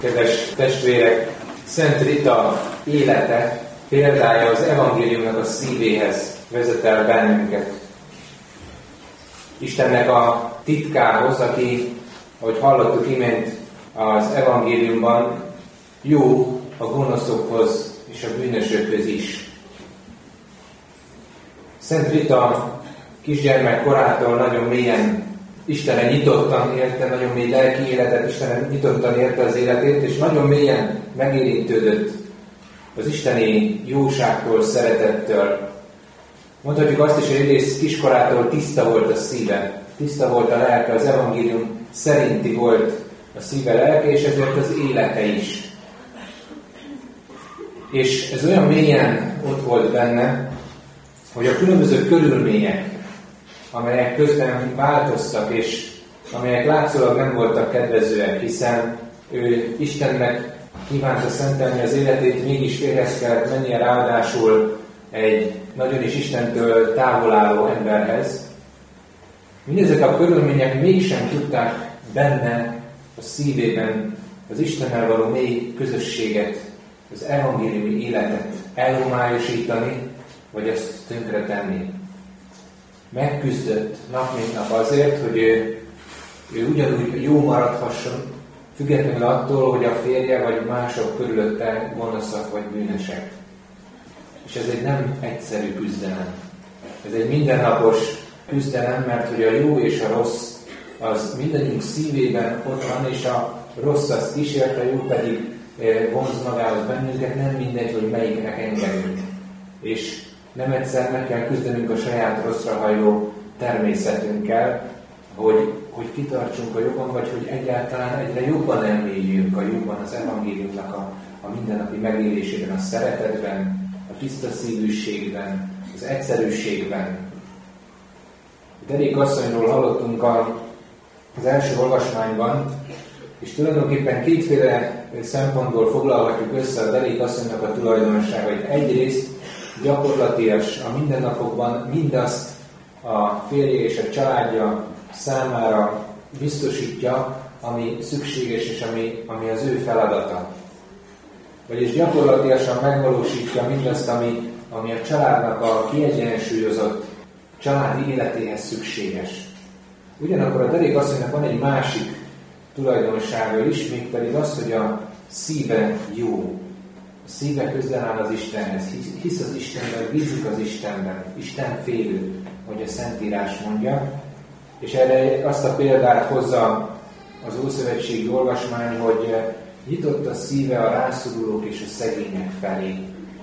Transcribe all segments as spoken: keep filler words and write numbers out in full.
Kedves testvérek, Szent Rita élete, példája az evangéliumnak a szívéhez vezet el bennünket. Istennek a titkához, aki, ahogy hallottuk imént az evangéliumban, jó a gonoszokhoz és a bűnösökhöz is. Szent Rita kisgyermek korától nagyon mélyen Istenre nyitottan élte, nagyon mély lelki életet, Istenre nyitottan élte az életét, és nagyon mélyen megérintődött az isteni jóságtól, szeretettől. Mondhatjuk azt is, hogy egész kiskorától tiszta volt a szíve, tiszta volt a lelke, az evangélium szerinti volt a szíve, lelke, és ezért az élete is. És ez olyan mélyen ott volt benne, hogy a különböző körülmények, amelyek közben változtak, és amelyek látszólag nem voltak kedvezőek, hiszen ő Istennek kívánta szentelni az életét, mégis férjhez kellett mennie, ráadásul egy nagyon is Istentől távol álló emberhez. Mindezek a körülmények mégsem tudták benne, a szívében az Istennel való mély közösséget, az evangéliumi életet elhomályosítani, vagy azt tönkretenni. Megküzdött nap mint nap azért, hogy ő, ő ugyanúgy jó maradhasson, függetlenül attól, hogy a férje vagy mások körülötte gonoszak vagy bűnösek. És ez egy nem egyszerű küzdelem. Ez egy mindennapos küzdelem, mert hogy a jó és a rossz az mindannyiunk szívében ott van, és a rossz az kísért, a jó pedig vonz magához bennünket, nem mindegy, hogy melyiknek engedünk. És nem egyszer meg kell küzdenünk a saját rosszra hajló természetünkkel, hogy, hogy kitartsunk a jogon, vagy hogy egyáltalán egyre jobban elmélyüljünk a jobban az evangéliumnak a, a mindennapi megélésében, a szeretetben, a tiszta szívűségben, az egyszerűségben. Derék asszonyról hallottunk a, az első olvasmányban, és tulajdonképpen kétféle szempontból foglalhatjuk össze a Derék asszonynak a tulajdonságait. Egyrészt gyakorlatias a mindennapokban mindazt a férje és a családja számára biztosítja, ami szükséges és ami, ami az ő feladata. Vagyis gyakorlatiasan megvalósítja mindazt, ami, ami a családnak a kiegyensúlyozott családi életéhez szükséges. Ugyanakkor a Derék asszonynak van egy másik tulajdonsága is, mégpedig az, hogy a szíve jó. A szíve közel áll az Istenhez, hisz az Istenben, bízik az Istenben, Isten félő, hogy a Szentírás mondja. És erre azt a példát hozza az Ószövetségi olvasmány, hogy nyitott a szíve a rászorulók és a szegények felé.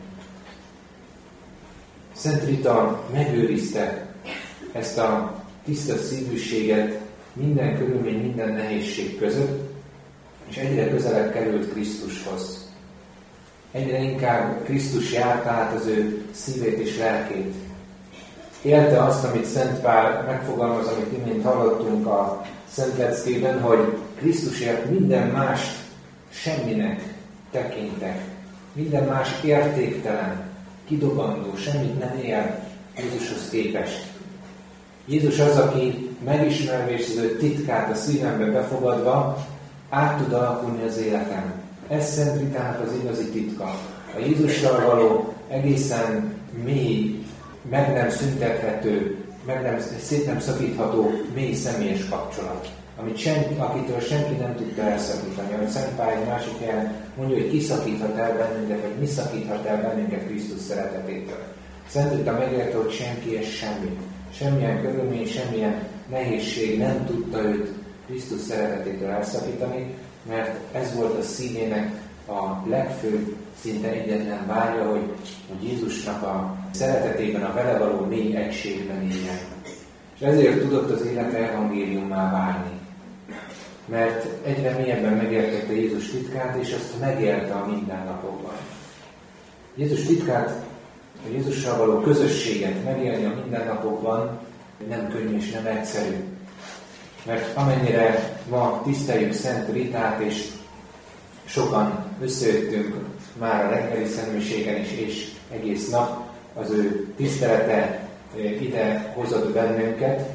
Szent Rita megőrizte ezt a tiszta szívűséget minden körülmény, minden nehézség között, és egyre közelebb került Krisztushoz. Egyre inkább Krisztus járt át az ő szívét és lelkét. Élte azt, amit Szent Pál megfogalmaz, amit imént hallottunk a Szent Leckében, hogy Krisztusért minden mást semminek tekintek. Minden más értéktelen, kidobandó, semmit nem ér Jézushoz képest. Jézus az, aki megismerve és az ő titkát a szívembe befogadva, át tud alakulni az életem. Ez Szent Ritának az igazi titka. A Jézussal való egészen mély, meg nem szüntethető, meg nem, szét nem szakítható mély személyes kapcsolat, amit senki, akitől senki nem tudta elszakítani. Ahogy Szent Pál egy másik helyen mondja, hogy ki szakíthat el bennünket, vagy mi szakíthat el bennünket Krisztus szeretetétől. Szent Rita megérte, hogy senki és semmi. Semmilyen körülmény, semmilyen nehézség nem tudta őt Krisztus szeretetétől elszakítani, mert ez volt a szívének a legfőbb, szinte egyetlen vágya, hogy, hogy Jézusnak a szeretetében, a vele való mély egységben éljen. És ezért tudott az élete evangéliummá válni. Mert egyre mélyebben megértette Jézus titkát, és azt megélte a mindennapokban. Jézus titkát, a Jézussal való közösséget megélni a mindennapokban nem könnyű és nem egyszerű. Mert amennyire ma tiszteljük Szent Ritát, és sokan összejöttünk már a reggeli szentmiségen is, és egész nap az ő tisztelete ide hozott bennünket,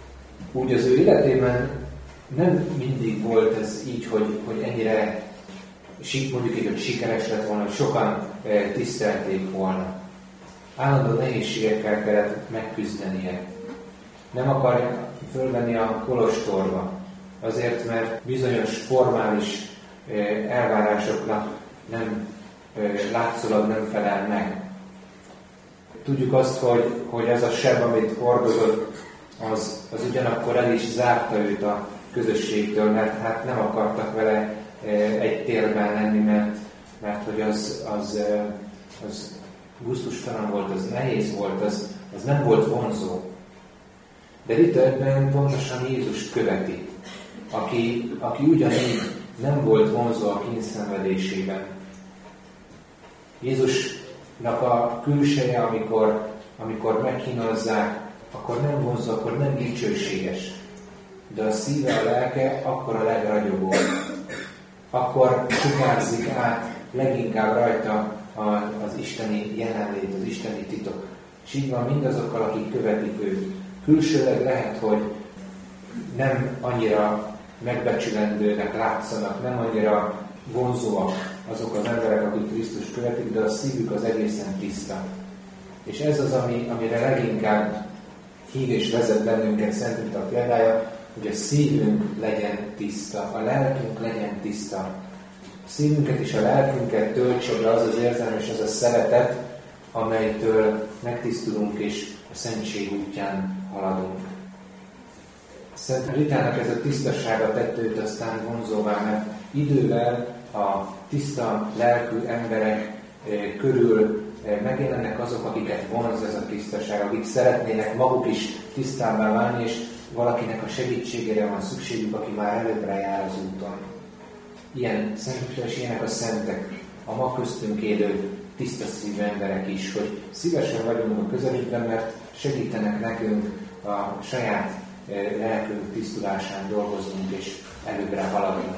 úgy az ő életében nem mindig volt ez így, hogy, hogy ennyire mondjuk így, hogy sikeres lett volna, hogy sokan tisztelték volna. Állandó nehézségekkel kellett megküzdenie. Nem akarja fölvenni a kolostorba, azért, mert bizonyos formális elvárásoknak nem, látszólag nem felel meg. Tudjuk azt, hogy, hogy ez a seb, amit hordozott, az, az ugyanakkor el is zárta őt a közösségtől, mert hát nem akartak vele egy térben lenni, mert, mert hogy az, az, az gusztustalan volt, az nehéz volt, az, az nem volt vonzó. De Rita ebben pontosan Jézust követi, aki, aki ugyanígy nem volt vonzó a kényszenvedésében. Jézusnak a külseje, amikor, amikor megkínozzák, akkor nem vonzó, akkor nem dicsőséges. De a szíve, a lelke akkor a legragyogóbb. Akkor sugárzik át leginkább rajta az isteni jelenlét, az isteni titok. És így van mindazokkal, akik követik őt. Külsőleg lehet, hogy nem annyira megbecsülendőnek látszanak, nem annyira vonzóak azok az emberek, akik Krisztust követik, de a szívük az egészen tiszta. És ez az, ami, amire leginkább hív és vezet bennünket Szent Rita példája, hogy a szívünk legyen tiszta, a lelkünk legyen tiszta. A szívünket és a lelkünket töltse be az az érzelem és az a szeretet, amelytől megtisztulunk és a szentség útján haladunk. Szent Ritának ez a tisztasága tette őt aztán vonzóvá, mert idővel a tiszta lelkű emberek körül megjelennek azok, akiket vonz ez a tisztaság, akik szeretnének maguk is tisztábbá válni, és valakinek a segítségére van szükségük, aki már előbbre jár az úton. Ilyen szentek és ilyenek a szentek, a ma köztünk élő tiszta szívű emberek is, hogy szívesen vagyunk a közelükben, mert segítenek nekünk a saját lelkünk tisztulásán dolgoznunk és előbbre haladnunk.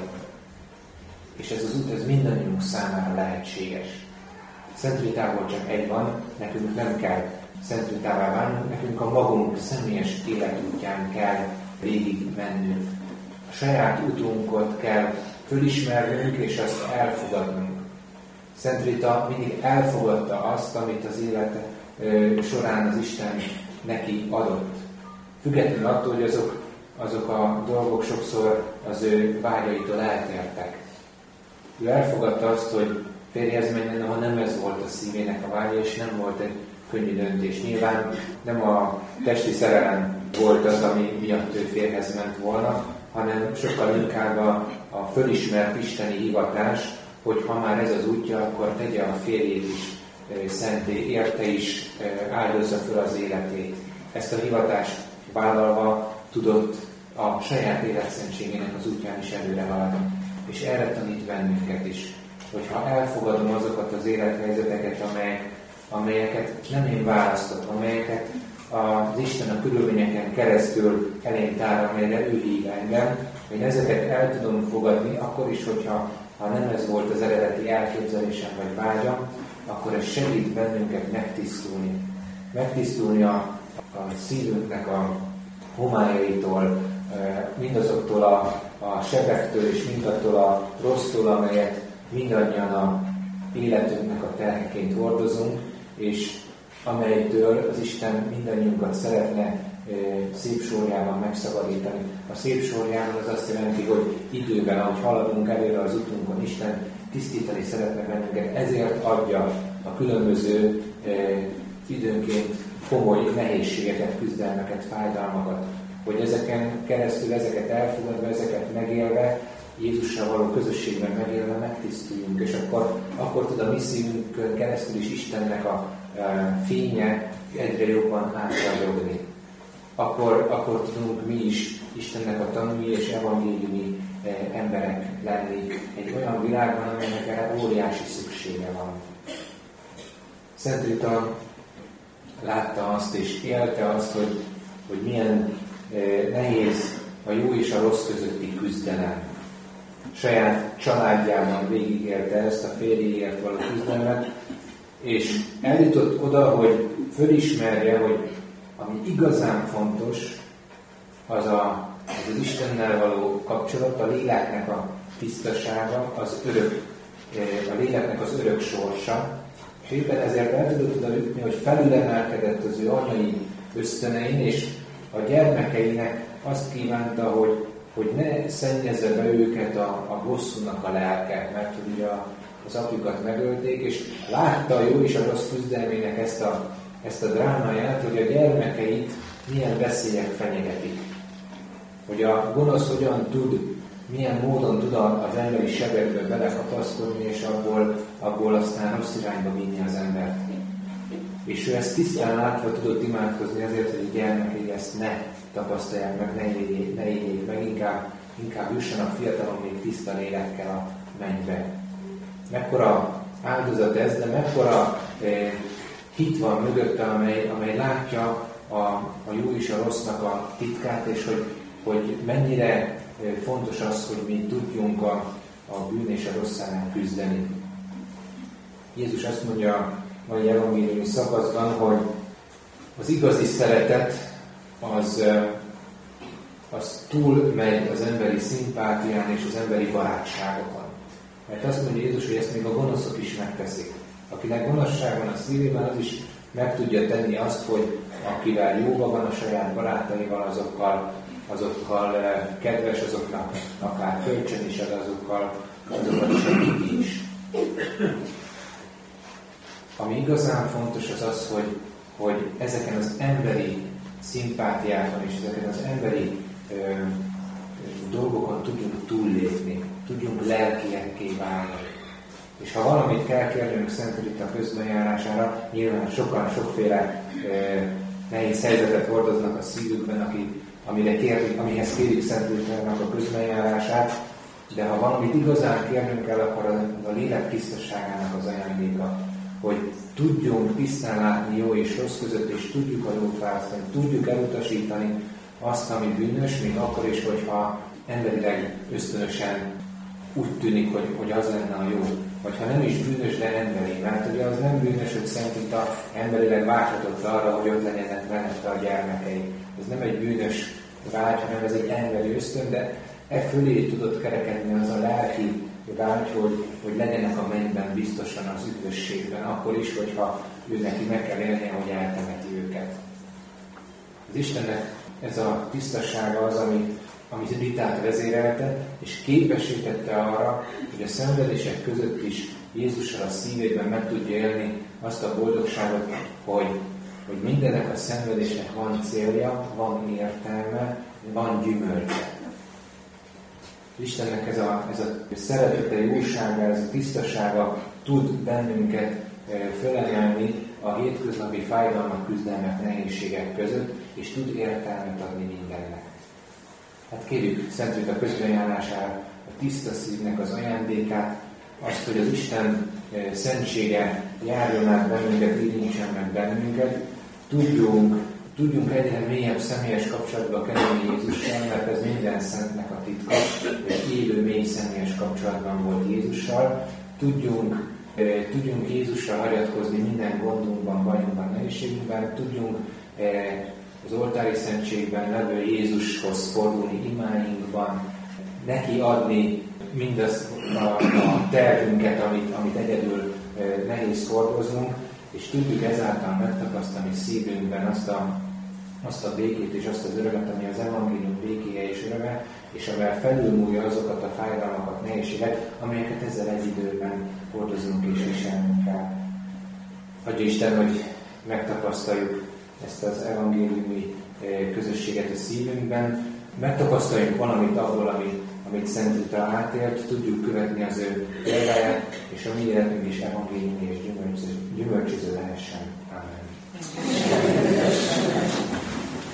És ez az út, ez mindannyiunk számára lehetséges. Szent Ritából csak egy van, nekünk nem kell Szent Ritává válnunk, nekünk a magunk személyes életútján kell végig mennünk. A saját utunkat kell fölismernünk és azt elfogadnunk. Szent Rita mindig elfogadta azt, amit az élete során az Isten neki adott. Függetlenül attól, hogy azok, azok a dolgok sokszor az ő vágyaitól eltértek. Ő elfogadta azt, hogy férjhez menjen, ha nem ez volt a szívének a vágya, és nem volt egy könnyű döntés. Nyilván nem a testi szerelem volt az, ami miatt ő férjhez ment volna, hanem sokkal inkább a, a fölismert isteni hivatás, hogy ha már ez az útja, akkor tegye a férjét is szenté, érte is, áldozza fel az életét. Ezt a hivatást vállalva tudott a saját életszentségének az útján is előre haladni. És erre tanít bennünket is, hogyha elfogadom azokat az élethelyzeteket, amelyek, amelyeket nem én választok, amelyeket az Isten a körülményeken keresztül elém tár, amelyre ő hív engem, én ezeket el tudom fogadni, akkor is, hogyha ha nem ez volt az eredeti elképzelésem vagy vágyam, akkor ez segít bennünket megtisztulni. Megtisztulni a, a szívünknek a homályaitól, mindazoktól a, a sebektől és mindattól a rossztól, amelyet mindannyian a életünknek a terheként hordozunk, és amelytől az Isten mindannyiunkat szeretne e, szép sorjában megszabadítani. A szép sorjában az azt jelenti, hogy időben, ahogy haladunk előre az utunkon, Isten tisztítani szeretne bennünket, ezért adja a különböző e, időnként komoly nehézségeket, küzdelmeket, fájdalmakat, hogy ezeken keresztül, ezeket elfogadva, ezeket megélve, Jézussal való közösségben megélve megtisztuljunk, és akkor, akkor tud a mi szívünkön keresztül is Istennek a e, fénye egyre jobban átragyogni. Akkor, akkor tudunk mi is Istennek a tanúi és evangéliumi e, emberek lenni egy olyan világban, amelynek erre óriási szüksége van. Szent Rita látta azt és élte azt, hogy, hogy milyen e, nehéz a jó és a rossz közötti küzdelem. Saját családjában végigélte ezt a férjéért való küzdelmet, és eljutott oda, hogy fölismerje, hogy ami igazán fontos, az, a, az az Istennel való kapcsolat, a léleknek a tisztasága, az örök a léleknek az örök sorsa, és éppen ezért el tudod oda jutni, hogy felülemelkedett az ő anyai ösztönein, és a gyermekeinek azt kívánta, hogy, hogy ne szennyezze be őket a, a bosszúnak a lelke, mert hogy ugye az apjukat megölték, és látta a jó és a rossz küzdelmének ezt a, ezt a drámáját, hogy a gyermekeit milyen veszélyek fenyegetik. Hogy a gonosz hogyan tud, milyen módon tud az emberi sebekbe belekapaszkodni, és abból, abból aztán rossz irányba vinni az embert. És ő ezt tisztán látva tudott imádkozni azért, hogy a gyermekei ezt ne tapasztalják meg, ne éljék, ne éljék meg, inkább, inkább jussanak fiatalon még tiszta lélekkel a mennybe. Mekkora áldozat ez, de mekkora eh, hit van mögötte, amely, amely látja a, a jó és a rossznak a titkát, és hogy, hogy mennyire fontos az, hogy mi tudjunk a, a bűn és a rossz ellen küzdeni. Jézus azt mondja a mai evangéliumi szakaszban, hogy az igazi szeretet az, az túl megy az emberi szimpátián és az emberi barátságokon. Mert azt mondja Jézus, hogy ezt még a gonoszok is megteszik. Akinek gonoszság van a szívében, az is meg tudja tenni azt, hogy akivel jóban van a saját barátaival, azokkal, azokkal kedves, azoknak akár kölcsön is ad, azokkal, azokkal segít is. Ami igazán fontos az az, hogy, hogy ezeken az emberi szimpátiákon és ezeken az emberi ö, ö, dolgokon tudjunk túllépni, tudjunk lelkiekké válni. És ha valamit kell kérnünk Szent Rita közbenjárására, nyilván sokan sokféle ö, nehéz helyzetet hordoznak a szívükben, aki, amire kérik, amihez kérik Szent Ritának a közbenjárását, de ha valamit igazán kérnünk kell, akkor a, a lélek tisztaságának az ajándéka, hogy tudjunk tisztán látni jó és rossz között, és tudjuk a jót választani, tudjuk elutasítani azt, ami bűnös, még akkor is, hogyha emberileg ösztönösen úgy tűnik, hogy, hogy az lenne a jó. Vagy ha nem is bűnös, de emberi. Mert ugye az nem bűnös, hogy Szent Rita emberileg vágyhatott arra, hogy ott legyenek mellette a gyermekei. Ez nem egy bűnös vágy, hanem ez egy emberi ösztön, de e fölé tudott kerekedni az a lelki vágy, hogy, hogy legyenek a mennyben biztosan az üdvösségben, akkor is, hogyha ő neki meg kell élnie, hogy eltemeti őket. Az Istennek ez a tisztasága az, ami, ami Ritát vezérelte, és képesítette arra, hogy a szenvedések között is Jézussal a szívében meg tudja élni azt a boldogságot, hogy, hogy mindennek a szenvedésnek van célja, van értelme, van gyümölcse. Istennek ez a, ez a szeretete, jósága, ez a tisztasága tud bennünket fölemelni a hétköznapi fájdalmak, küzdelmek, nehézségek között, és tud értelmet adni mindennek. Hát kérjük Szent Rita közbenjárására a tiszta szívnek az ajándékát, azt, hogy az Isten szentsége járjon át bennünket, érintsen meg bennünket, tudjunk, tudjunk egyre mélyebb személyes kapcsolatba kerülni Jézussal, mert ez minden szentnek a titka, hogy élő, mély személyes kapcsolatban volt Jézussal, tudjunk, tudjunk Jézusra hagyatkozni minden gondunkban, bajunkban, nehézségünkben, tudjunk az oltári szentségben levő Jézushoz fordulni imáinkban, neki adni mindazt a, a tervünket, amit, amit egyedül nehéz hordoznunk, és tudjuk ezáltal megtapasztalni szívünkben azt a, azt a békét és azt az örömet, ami az evangélium békéje és öröme, és amivel felülmúlja azokat a fájdalmakat, nehézséget, amelyeket ezzel egy időben hordozunk és viselnünk kell. Adja Isten, hogy megtapasztaljuk ezt az evangéliumi közösséget a szívünkben, megtapasztaljunk valamit abból, amit, amit Szent Rita átélt, tudjuk követni az ő példáját, és a mi életünk is evangéliumi és gyümölcsöző lehessen. Amen.